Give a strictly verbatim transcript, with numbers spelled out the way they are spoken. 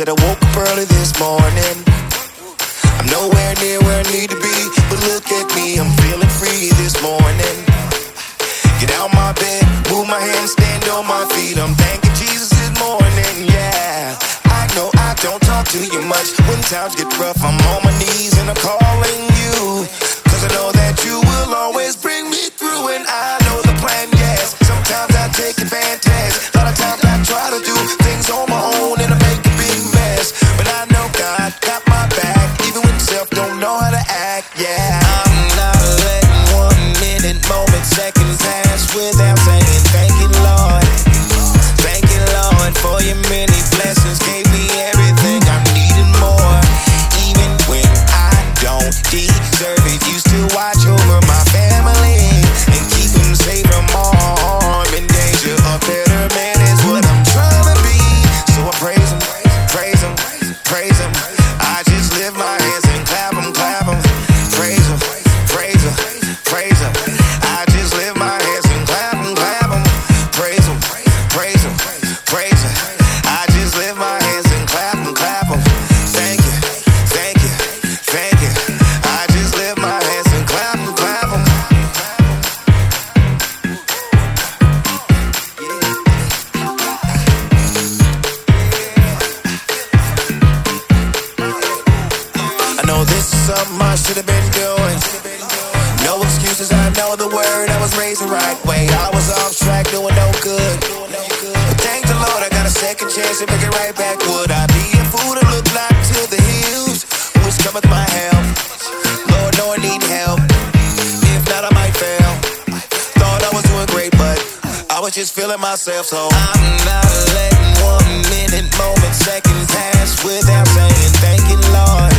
said I woke up early this morning. I'm nowhere near where I need to be, but look at me, I'm feeling free this morning. Get out my bed, move my hands, stand on my feet. I'm thanking Jesus this morning, yeah. I know I don't talk to you much. When times get rough, I'm on my knees and I'm calling you. Cause I know that you will always bring me through, and I know the plan, yes. Sometimes I take advantage. A lot of times I try to do things on my own and I make a big mess. But I know God got my back, even when self don't know how to act, yeah. I'm not letting one minute, moment, second pass without saying thank you, Lord. Thank you, Lord, for your many blessings. Gave me everything I needed more. Even when I don't deserve it, you still watch over my family and keep them safe from harm and danger. A better man is what I'm trying to be. So I praise him, praise him, praise him. I just lift my hands and clap him, clap him. Praise him, praise him, praise him. I just lift my hands and clap him, clap him. Praise him, praise him, praise him. I just lift my hands and clap him, clap him. Thank you, thank you, thank you. I just lift my hands and clap him, clap him. I know this is something I should have been doing. No excuses, I know the word. I was raised the right way. I was off track, doing no good. But thank the Lord, I got a second chance to make it right back. Would I be a fool to look like to the hills? Which cometh my help? Lord, know I need help. If not, I might fail. Thought I was doing great, but I was just feeling myself. So I'm not letting one minute, moment, second pass without saying thank you, Lord.